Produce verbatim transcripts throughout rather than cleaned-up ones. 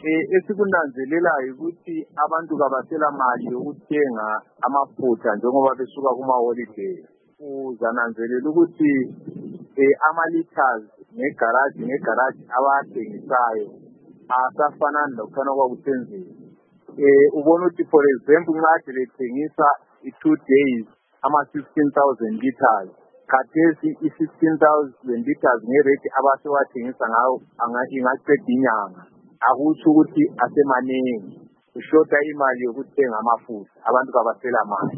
Eh esikunanzelelayo ukuthi abantu kabasela mali yokuthenga amafutha njengoba besuka kuma holiday. Uzananzelela ukuthi eh ama-liters ngegarage ngegarage abathengisayo asafana lokufana kwakusenziwa. Eh ubona ukuthi for example nxa bethengisa i-two days ama-sixteen thousand liters. Khathesi i-sixteen thousand liters ngerate abasewathengisa ngayo ingaqeda inyanga. Akusho ukuthi asemaningi. Ushota imali yokuthenga amafutha. Abantu kabasela mali.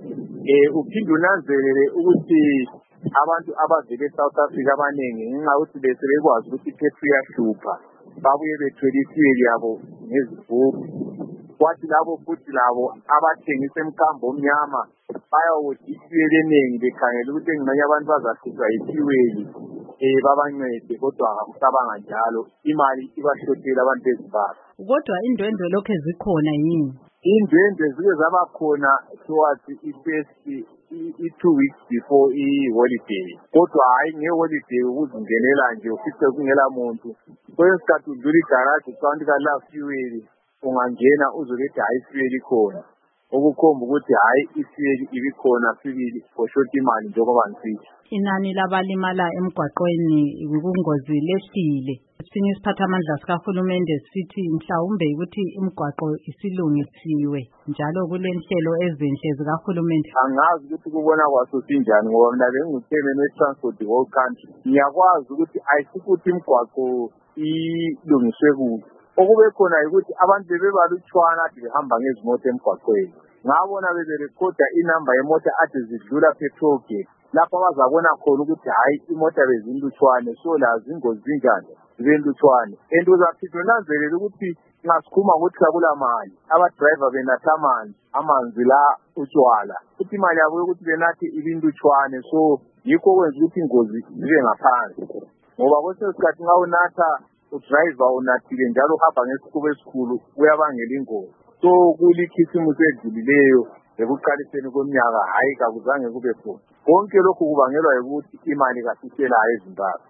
Eh uphinde unanzelele ukuthi abantu abavele eSouth Africa abaningi ngenxa yokuthi bese bekwazi ukuthi ipetrol iyahlupha. Babuye bethwele iswele yabo ngezigubhu. Kwathi labo futhi labo abathengisa emkambo omnyama bayawuthi iswele eningi bekhangela ukuthi engxenye abantu bazahlutshwa yisiwele. Eh babancede kodwa akusabanga njalo imali ibashotela abantu ezimbabwe. Kodwa indwendwe lokho ezikhona yini? Indwendwe zike zaba khona towards i-first i-two weeks before i-holiday. Kodwa hayi nge-holiday ukuzingenela nje ufice kungela muntu. Kwesikhathi udlula igarage ucanti kala fuel ungangena uzobethi hayi fuel ikhona. Okukhomba ukuthi hayi iswele ibikhona sibili koshota imali njengoba ngisithi. Inani labalimala emgwaqweni kungozi lehlile. Sinye isiphathamandla sikahulumende sithi mhlawumbe ukuthi imigwaqo isilungisiwe njalo kulenhlelo ezinhle zikahulumende. Angazi ukuthi kubona kwaso sinjani ngoba mina benguchairman we-transport whole country. Ngiyakwazi ukuthi ayisikuthi imigwaqo ilungiswe kuhle. Okube khona ukuthi abantu bebebalutshwana ade behamba ngezimoto emgwaqweni. Ngabona beberekhoda inamba yemoto ade zidlula petrol gate. Lapho bazabona khona ukuthi hayi imota bezinlutshwane so lazi ingozi zinjani zenlutshwane. And uzaphinde unanzelele ukuthi ngasikhuma ukuthi akula mali. Aba driver benatha amanzi amanzi la utshwala. Ukuthi imali yabo ukuthi benathi ibinlutshwane so yikho kwenza ukuthi ingozi zibe ngaphansi. Ngoba kwesikhathi nxa unatha udriver unathile njalo uhamba ngesikhulu esikhulu uyabangela ingozi. So kulikhisimusi edlulileyo ekuqaliseni kweminyaka hayi kakuzange kube khona. Konke lokhu kubangelwa ukuthi imali kasiselayo eZimbabwe.